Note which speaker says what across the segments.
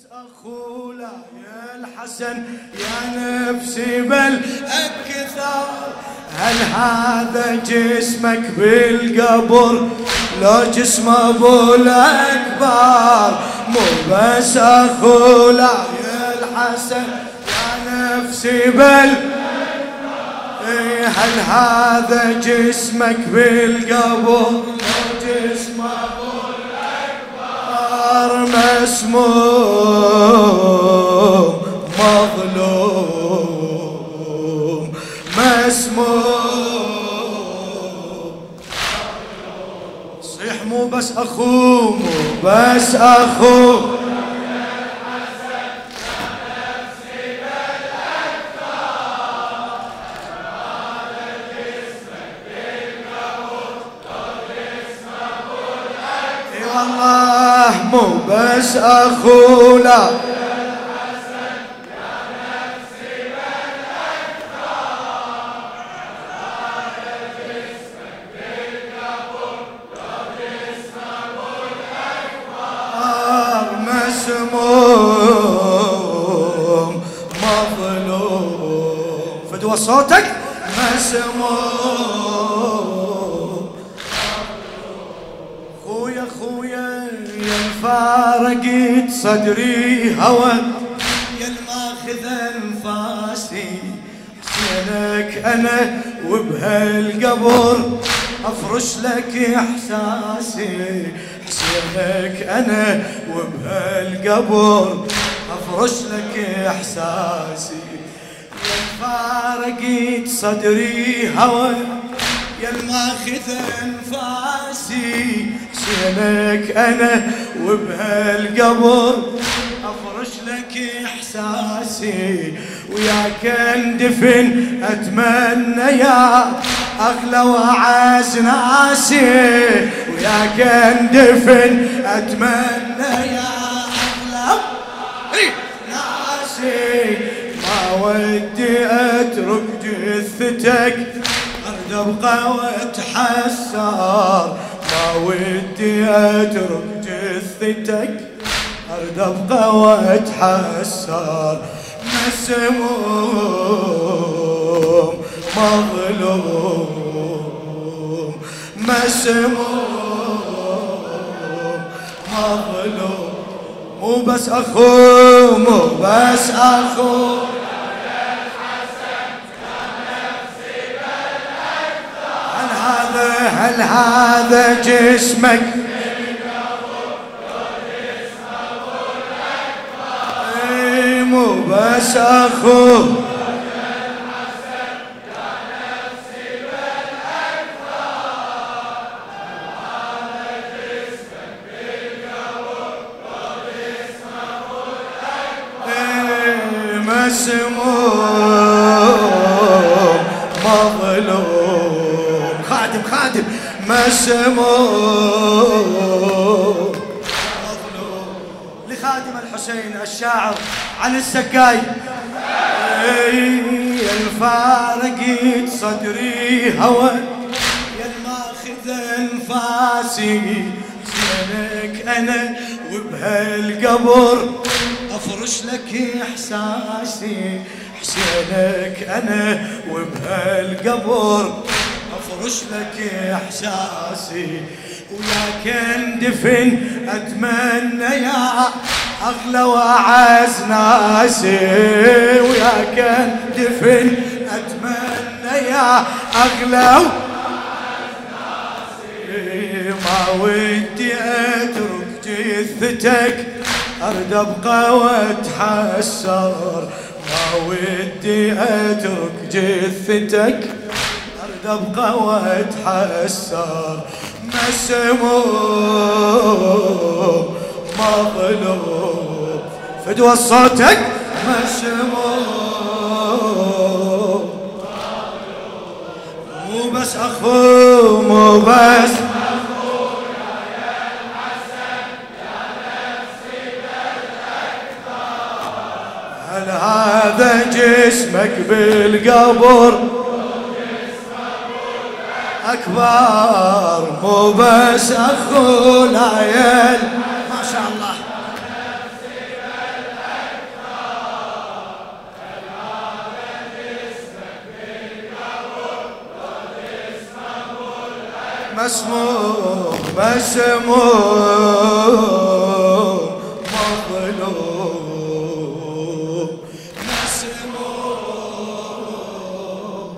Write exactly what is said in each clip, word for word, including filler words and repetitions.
Speaker 1: أخو لا يا الحسن يا نفسي بل أكثر. هل هذا جسمك بالقبر لو جسم أبو الأكبر؟ مو بس أخو لا يا الحسن يا نفسي بل هل هذا جسمك بالقبر لو جسم أبو الأكبر؟ مسموم مظلوم مسموم. صيح مو بس أخوه مو بس أخوه والله مو بس أخو لا مسموم مظلوم. فدوى صوتك مسموم. خويا خويا يا فارقت صدري هوى يا الماخذ انفاسي حسينك انا وبهالقبر افرش لك احساسي. حسينك انا وبهالقبر افرش لك احساسي. يا فارقت صدري هوى يا الماخذ انفاسي حسينك انا وبهالقبر افرش لك احساسي. وياك اندفن اتمنى يا اغلى واعز ناسي. وياك اندفن اتمنى يا اغلى ناسي. ما ودي اترك جثتك أرد أبقى وأتحسر. ما ودي أترك جثتك أرد أبقى وأتحسر. مسموم مظلوم مسموم مظلوم. مو بس أخو مو بس أخو هل هذا جسمك اي مو بس اخوه مسموم مظلوم. خادم خادم مسموم مظلوم. لخادم الحسين الشاعر عن السكاي يا الفارقت صدري هوى يا الماخذ انفاسي حسينك انا وبهالقبر افرش لك احساسي. حسينك انا وبهالقبر افرش لك احساسي. وياك اندفن اتمنى يا اغلى واعز ناسي. وياك اندفن اتمنى يا اغلى واعز ناسي. ما ودي اترك جثتك ارد ابقى واتحسر. ما ودي اترك جثتك أرد أبقى وأتحسر. مسموم مظلوم. فدوى صوتك مسموم مو بس أخو مو بس
Speaker 2: يا الحسن يا نفسي بل أكثر.
Speaker 1: هل هذا جسمك بالقبر أكبر؟ مو بس أخو العيال ما شاء الله مسموم مسموم مظلوم مسموم.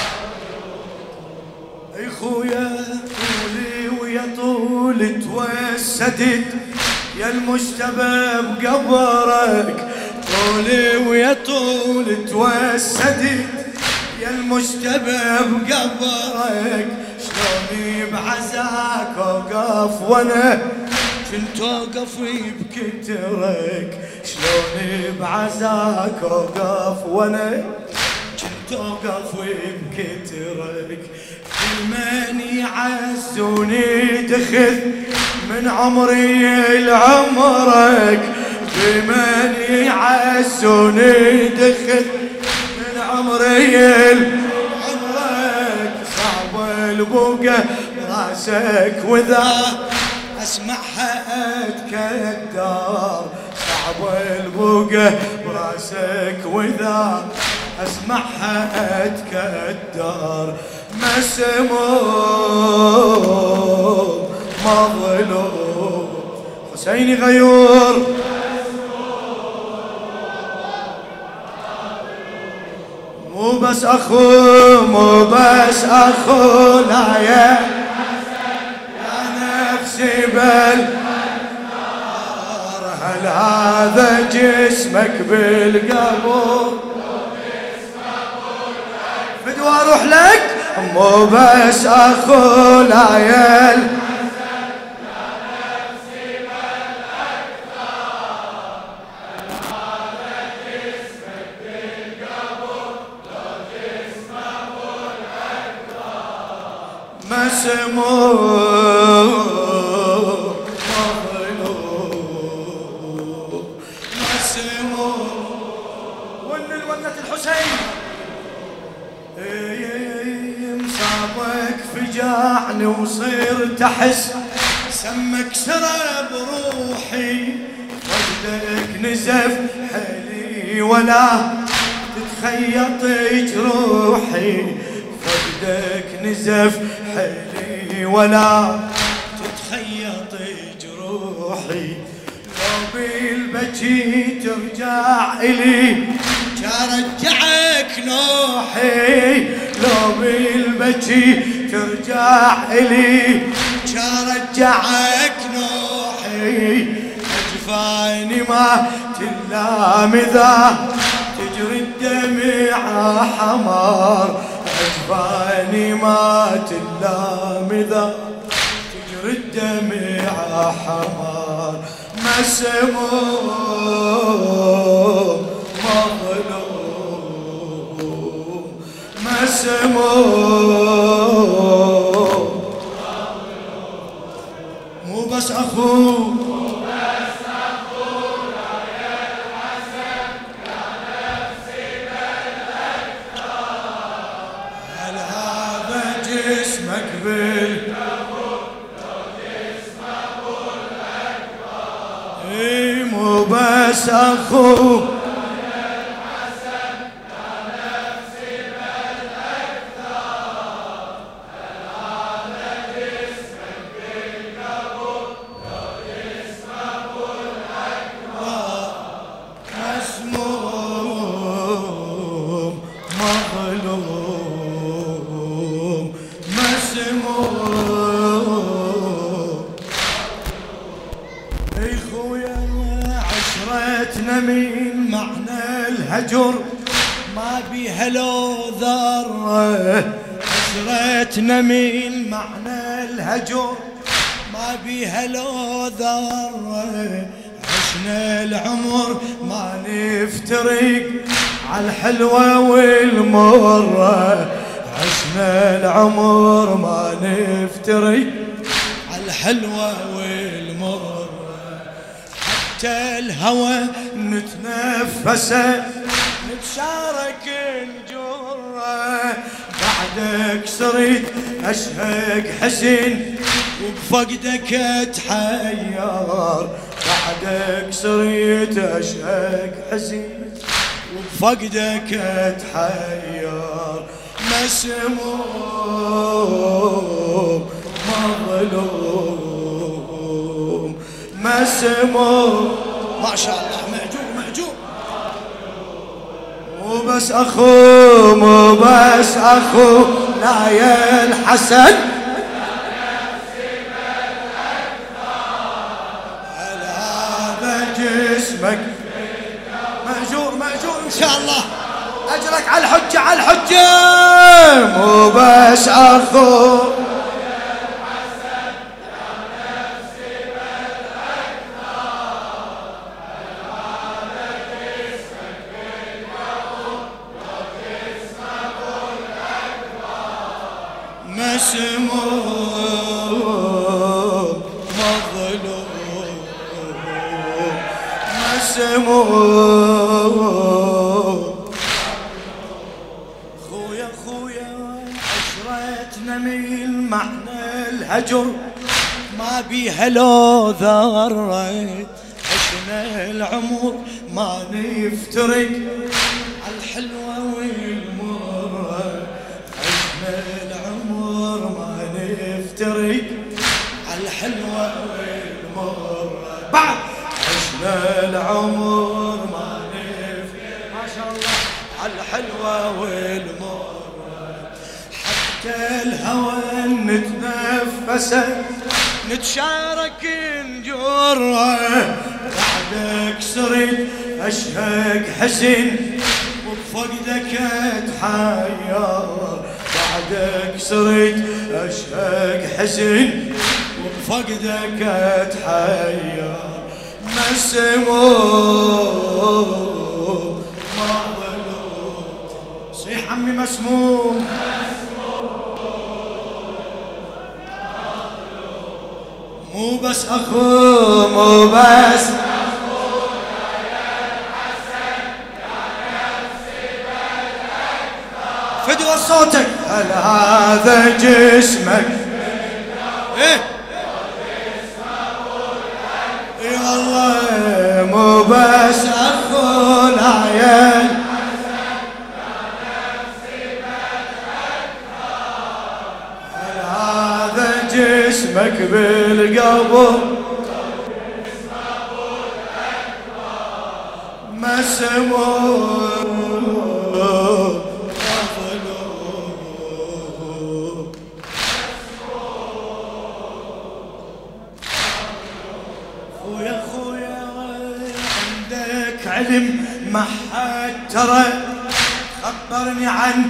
Speaker 1: اي خويا طولي ويا طول توسدت يا المجتبى بقبرك، طولي ويا طول توسدت يا المجتبى بقبرك، شلوني بعزاك اوقف وانا كنت اوقف بكترك، شلوني بعزاك اوقف وانا كنت اوقف بكترك، كل من يعزوني دخل من عمري لعمرك، بمن يعزوني دخل من عمري لعمرك، صعب البقى راسك وذا اسمعها اتكدر، صعب البقى براسك وذا اسمعها اتكدر، مسموم مظلوم. حسيني غيور مو بس اخو مو بس اخو لا يا يا نفسي بل هل هذا جسمك بالقبر فدوى اروح لك، مو بس اخو لا يا مسموم مظلوم مسموم. ون الونة الحسين مصابك فجعني وصرت احس سمك سرب روحي، فقدك نزف حيلي ولا تتخيط جروحي، فقدك نزف حيلي ولا تتخيط جروحي، لو بالبكي ترجع إلي كرجعك نوحي، لو بالبكي ترجع إلي كرجعك نوحي، أجفاني ما تلام إذا تجري الدمع حمار، أجفاني ما تلام إذا تجري الدمع حمار، مسموم مظلوم مسموم. مو بس أخو مو بس أخو مسموم مظلوم مسموم. اي خويا عشرتنا من معنى الهجر ما بيها لو ذرة، عشرتنا من معنى الهجر ما بيها لو ذرة، عشنا العمر ما نفترق عالحلوة والمرة، عشنا العمر ما نفترق عالحلوة والمرة، حتى الهوى نتنفسه نتشارك الجرة، بعدك صرت أشهق حزن وبفقدك أتحير، بعدك صرت أشهق حزن وبفقدك أتحير، مسموم مظلوم مسموم. ما شاء الله معجوب معجوب. مو بس اخو مو بس اخو لا يا الحسن على هذا جسمك مأجور مأجور ان شاء الله. اجرك على الحجة على الحجة. مو بس اخو مسموم مظلوم مسموم. خويا خويا عشرتنا من معنى الهجر ما بيها لو ذرت. عشنا العمر ما نفترق عالحلوة والمرة. عشنا العمر ما نفترق عالحلوة والمرة. بعد عشنا العمر ما نفترق ما شاء الله عالحلوة والمرة. حتى الهوى نتنفسه نتشارك نجره. بعدك صرت اشهق حزن وبفقدك اتحير. بعدك صرت اشهق حزن وبفقدك اتحير. مسموم مظلوم. صيح عمي مسموم مو بس اخو مو بس فدوى صوتك. هل هذا جسمك ايه اي والله. مو بس اخو العيال هل هذا جسمك بالقبر مسموم علم ما حد ترى خبرني عن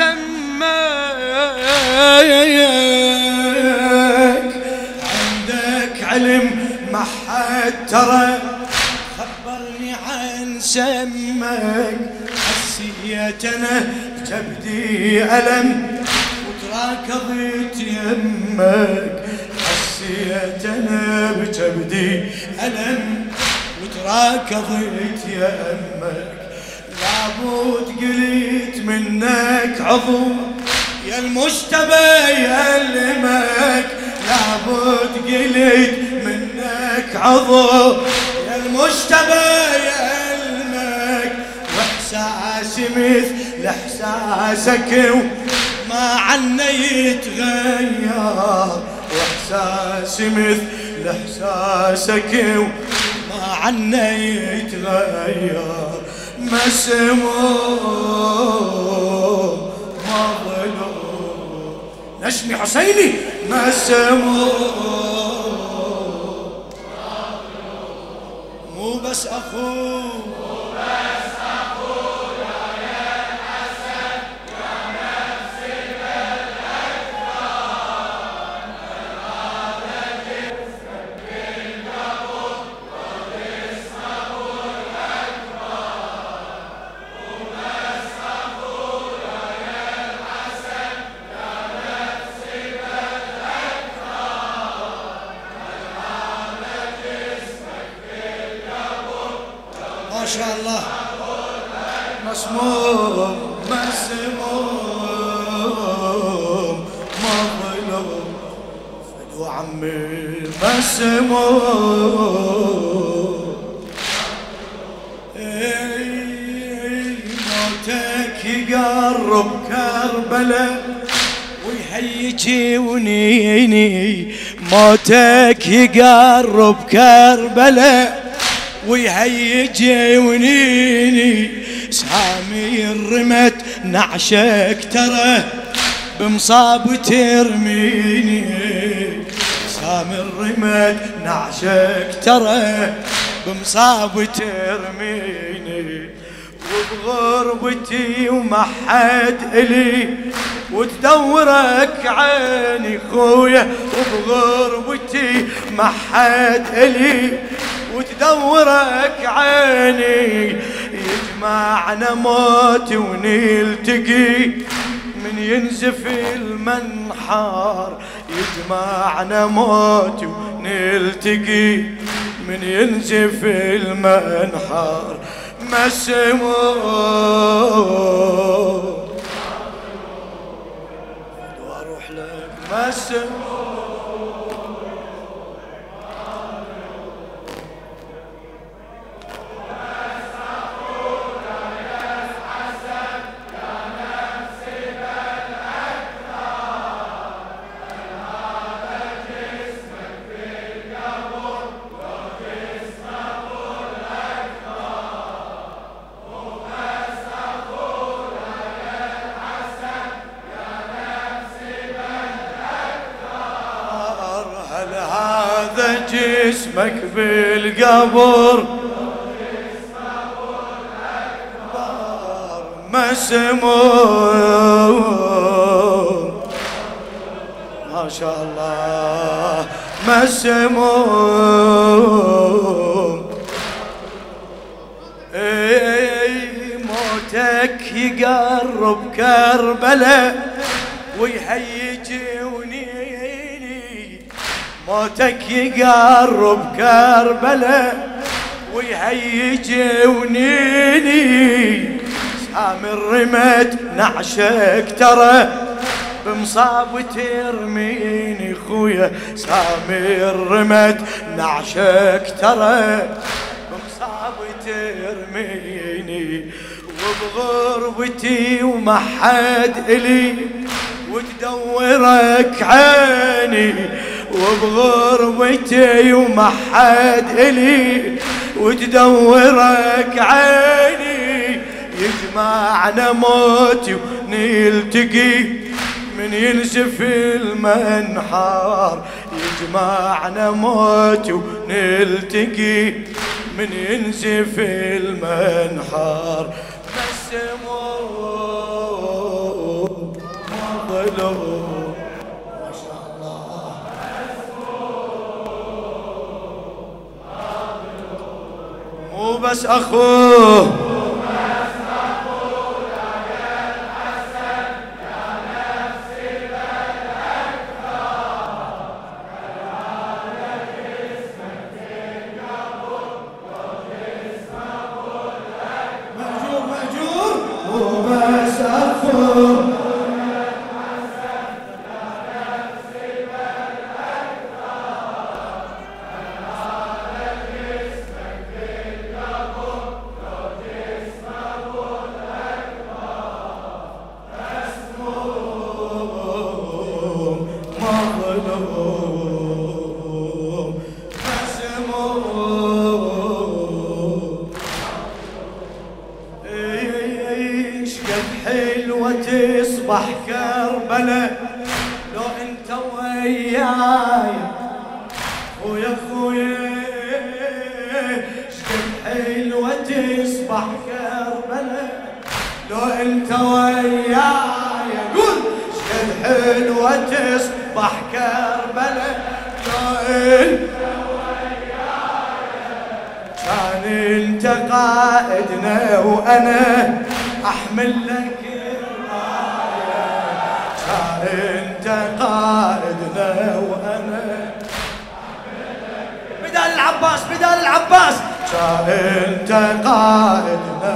Speaker 1: سماك. عندك علم ما حد ترى خبرني عن سماك. حسيت انا بجبدي ألم وتراكضت يمك. حسيت انا بجبدي ألم وتراكضت يمك. لابد قلت منك عضو يا المجتبى يألمك. لابد قلت منك عضو يا المجتبى يألمك. واحساسي مثل احساسك وما عنا يتغير. واحساسي مثل احساسك ما عنا يتغير. مسموم مظلوم. نشمي حسيني مسموم مو بس اخو مو بس اخو يا الحسن يا نفسي ما شاء الله. مسموم مسموم مظلوم. فدوى عمي مسموم. موتك يقرب كربلة ويهيجي ونيني موتك يقرب كربلاء ويهيجي ونيني سامي رمت نعشك ترى بمصاب ترميني سامي رمت نعشك ترى بمصاب ترميني وبغربتي وما حد إلي وتدورك عيني خويا وبغربتي ما حد إلي وتدورك عيني يجمعنا موت ونلتقي من ينزف المنحار يجمعنا موت ونلتقي من ينزف المنحار مسموم واروح لك مسموم جسمك بالقبر مسموم ما شاء الله مسموم اي موتك يقرب كربلاء ويهيجوني موتك يقرب كربلاء ويهيجونيني سامي رمت نعشك ترى بمصاب ترميني خويا سامي رمت نعشك ترى بمصاب ترميني وبغربتي وما حد إلي وتدورك عيني وبغربتي وما حد إلي وتدورك عيني يجمعنا موتي ونلتقي من ينزف المنحار يجمعنا موتي ونلتقي من ينزف المنحار مسموم مظلوم ما شاء الله مو بس أخوه تصبح كربلاء لو انت وياي ويا خويا شقد حلوة تصبح كربلاء لو انت وياي قول شقد حلوة تصبح كربلاء لو انت وياي كان انت قائدنا وانا احمل لك انت قائدنا وانا بدال العباس بدال العباس انت قائدنا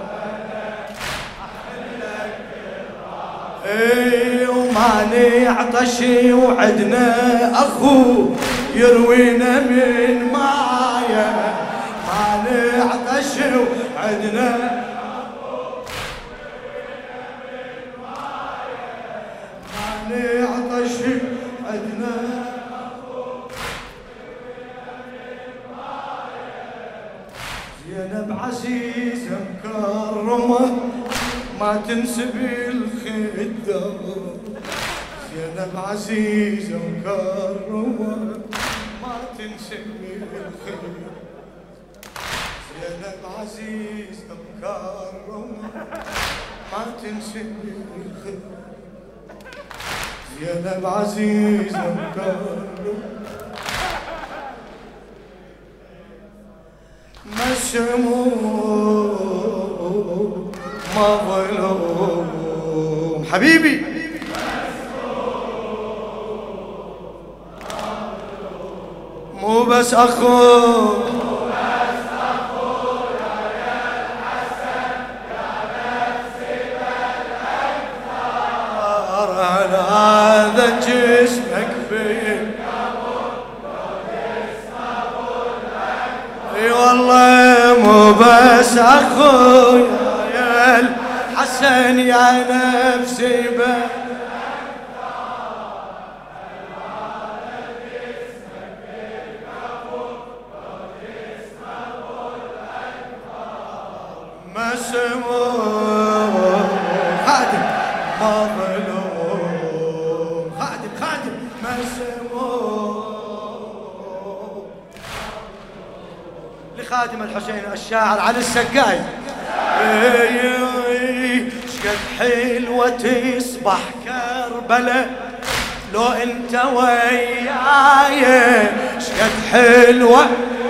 Speaker 1: اي وماني عطشي وعدنا اخو يروينا من مايه ماني عطشي وعدنا اخو زينب عزيزة مكرمة ما تنسبي الخدة، زينب عزيزة مكرمة ما تنسبي الخدة، زينب عزيزة مكرمة ما تنسبي الخدة، زينب عزيزة مكرمة ما سموم ما ظلوم حبيبي مو بس أخو هذا جسمك فيه اي والله مو بس اخويا يا الحسن يا نفسي بك مسموم خادم مظلوم خادم خادم مسموم لخادم الحسين الشاعر علي السقاي شقد حلوة تصبح كربلة لو انت وياي شقد حلوة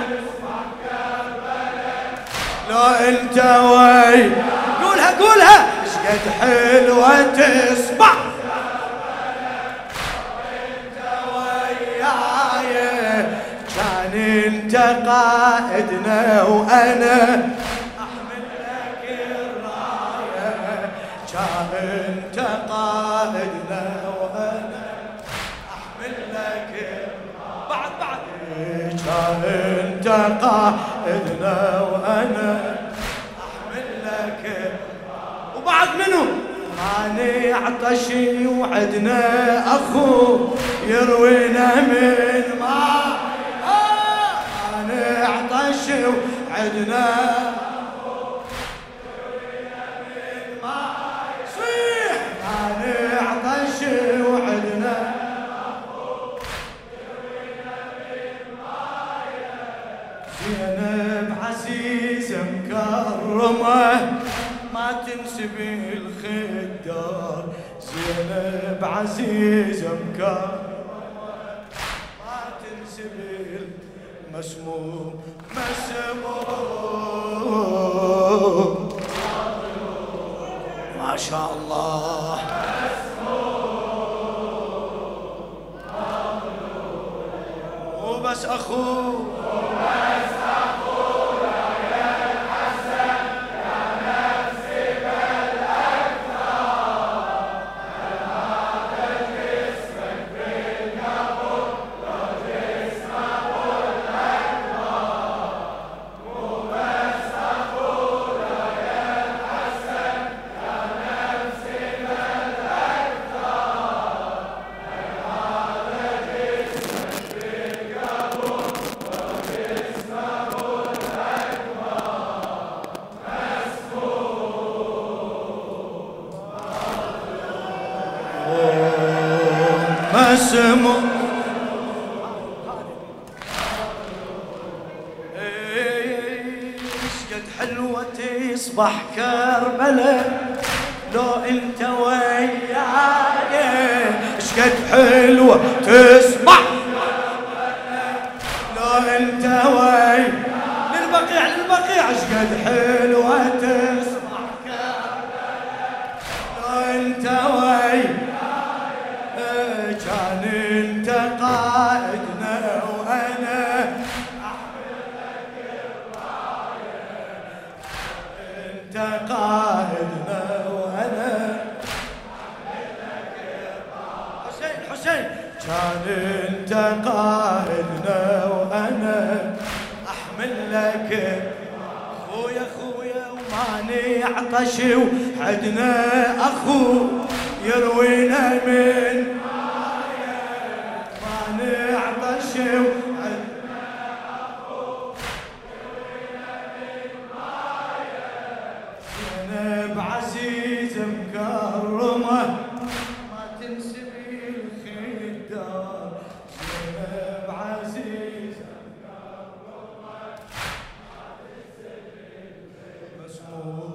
Speaker 1: لو انت وي قولها قولها شقد حلوة تصبح انت وياي كان انت قائدنا وانا احمل لك الراية كان انت قائدنا وانا احمل لك بعد بعد كان انت قائدنا وانا احمل لك وبعد منه ماني عطشي وعدنا اخو يروينا من ماء ماني عطشي وعدنا اخو يروينا من ماء صيح ماني عطشي وعدنا زينب عزيزة مكرمة ما تنسبي الخدار زينب عزيزة مكرمة ما تنسبي المسموم مسموم ما شاء الله مو بس أخوه مسمو شقد حلوة تصبح كربلة لو انت وياي شقد حلوة تصبح لو انت وياي للبقيع للبقيع شقد حلوة تصبح كربلة لو انت وياي كان انت قائدنا وانا احمل لك الرايه انت قائدنا وانا احمل لك الرايه حسين حسين كان انت قائدنا وانا احمل لك خويا خويا وماني عطش وعدنا اخو يروينا من عطشي وعدنا اخو يروينا من مو